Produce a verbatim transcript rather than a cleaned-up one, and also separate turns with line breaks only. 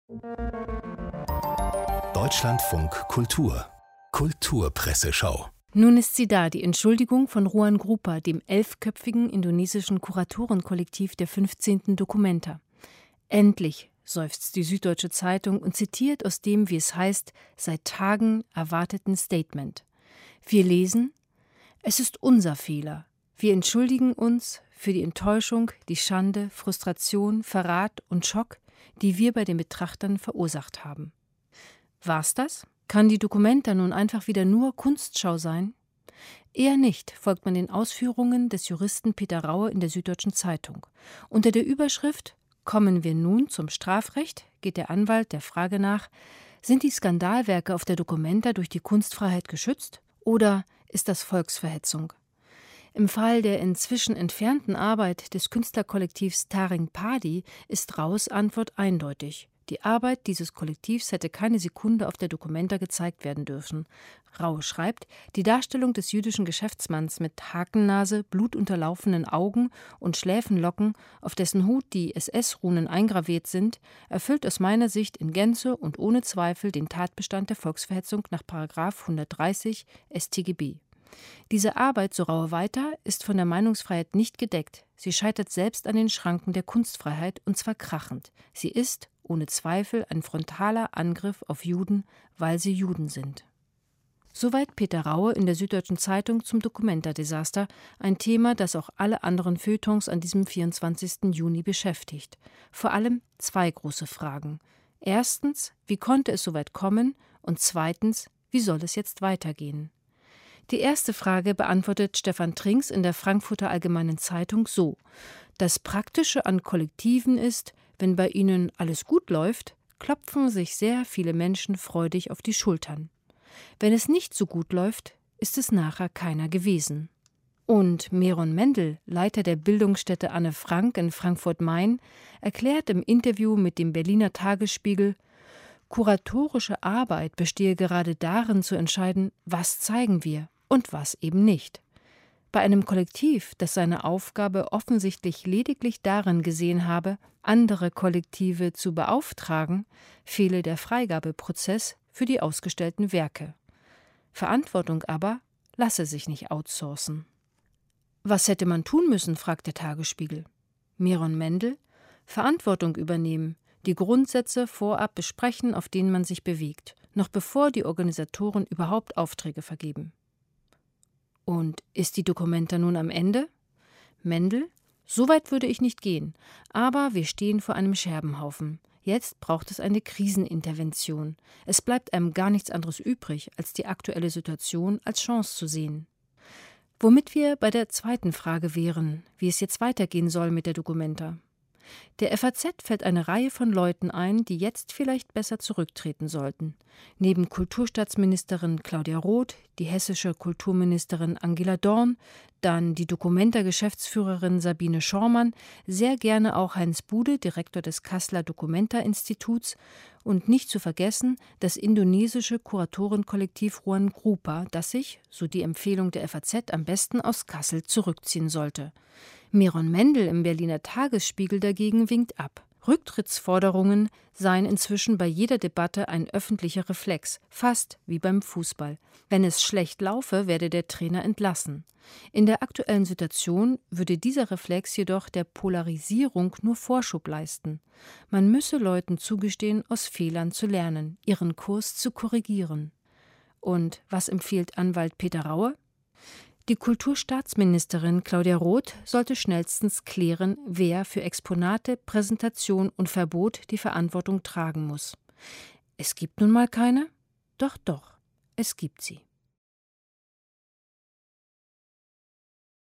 Deutschlandfunk Kultur Kulturpresseschau.
Nun ist sie da, die Entschuldigung von Ruan Grupa, dem elfköpfigen indonesischen Kuratorenkollektiv der fünfzehnten Documenta. Endlich, seufzt die Süddeutsche Zeitung und zitiert aus dem, wie es heißt, seit Tagen erwarteten Statement. Wir lesen: Es ist unser Fehler. Wir entschuldigen uns für die Enttäuschung, die Schande, Frustration, Verrat und Schock, die wir bei den Betrachtern verursacht haben. War's das? Kann die Documenta nun einfach wieder nur Kunstschau sein? Eher nicht, folgt man den Ausführungen des Juristen Peter Raue in der Süddeutschen Zeitung. Unter der Überschrift »Kommen wir nun zum Strafrecht?« geht der Anwalt der Frage nach: Sind die Skandalwerke auf der Documenta durch die Kunstfreiheit geschützt oder ist das Volksverhetzung? Im Fall der inzwischen entfernten Arbeit des Künstlerkollektivs Taring Padi ist Raues Antwort eindeutig. Die Arbeit dieses Kollektivs hätte keine Sekunde auf der Documenta gezeigt werden dürfen. Raue schreibt, die Darstellung des jüdischen Geschäftsmanns mit Hakennase, blutunterlaufenen Augen und Schläfenlocken, auf dessen Hut die S S-Runen eingraviert sind, erfüllt aus meiner Sicht in Gänze und ohne Zweifel den Tatbestand der Volksverhetzung nach Paragraph hundertdreißig S t G B. Diese Arbeit, so Raue weiter, ist von der Meinungsfreiheit nicht gedeckt. Sie scheitert selbst an den Schranken der Kunstfreiheit, und zwar krachend. Sie ist, ohne Zweifel, ein frontaler Angriff auf Juden, weil sie Juden sind. Soweit Peter Raue in der Süddeutschen Zeitung zum Documenta-Desaster, ein Thema, das auch alle anderen Feuilletons an diesem vierundzwanzigsten Juni beschäftigt. Vor allem zwei große Fragen. Erstens, wie konnte es so weit kommen? Und zweitens, wie soll es jetzt weitergehen? Die erste Frage beantwortet Stefan Trinks in der Frankfurter Allgemeinen Zeitung so: Das Praktische an Kollektiven ist, wenn bei ihnen alles gut läuft, klopfen sich sehr viele Menschen freudig auf die Schultern. Wenn es nicht so gut läuft, ist es nachher keiner gewesen. Und Meron Mendel, Leiter der Bildungsstätte Anne Frank in Frankfurt-Main, erklärt im Interview mit dem Berliner Tagesspiegel, kuratorische Arbeit bestehe gerade darin zu entscheiden, was zeigen wir und was eben nicht. Bei einem Kollektiv, das seine Aufgabe offensichtlich lediglich darin gesehen habe, andere Kollektive zu beauftragen, fehle der Freigabeprozess für die ausgestellten Werke. Verantwortung aber lasse sich nicht outsourcen. Was hätte man tun müssen, fragt der Tagesspiegel. Meron Mendel: Verantwortung übernehmen, die Grundsätze vorab besprechen, auf denen man sich bewegt, noch bevor die Organisatoren überhaupt Aufträge vergeben. Und ist die Documenta nun am Ende? Mendel: So weit würde ich nicht gehen, aber wir stehen vor einem Scherbenhaufen. Jetzt braucht es eine Krisenintervention. Es bleibt einem gar nichts anderes übrig, als die aktuelle Situation als Chance zu sehen. Womit wir bei der zweiten Frage wären, wie es jetzt weitergehen soll mit der Documenta. Der F A Z fällt eine Reihe von Leuten ein, die jetzt vielleicht besser zurücktreten sollten. Neben Kulturstaatsministerin Claudia Roth, die hessische Kulturministerin Angela Dorn, dann die Documenta-Geschäftsführerin Sabine Schormann, sehr gerne auch Heinz Bude, Direktor des Kasseler Documenta-Instituts, und nicht zu vergessen das indonesische Kuratorenkollektiv Ruan Grupa, das sich, so die Empfehlung der F A Z, am besten aus Kassel zurückziehen sollte. Meron Mendel im Berliner Tagesspiegel dagegen winkt ab. Rücktrittsforderungen seien inzwischen bei jeder Debatte ein öffentlicher Reflex, fast wie beim Fußball. Wenn es schlecht laufe, werde der Trainer entlassen. In der aktuellen Situation würde dieser Reflex jedoch der Polarisierung nur Vorschub leisten. Man müsse Leuten zugestehen, aus Fehlern zu lernen, ihren Kurs zu korrigieren. Und was empfiehlt Anwalt Peter Raue? Die Kulturstaatsministerin Claudia Roth sollte schnellstens klären, wer für Exponate, Präsentation und Verbot die Verantwortung tragen muss. Es gibt nun mal keine? Doch, doch, es gibt sie.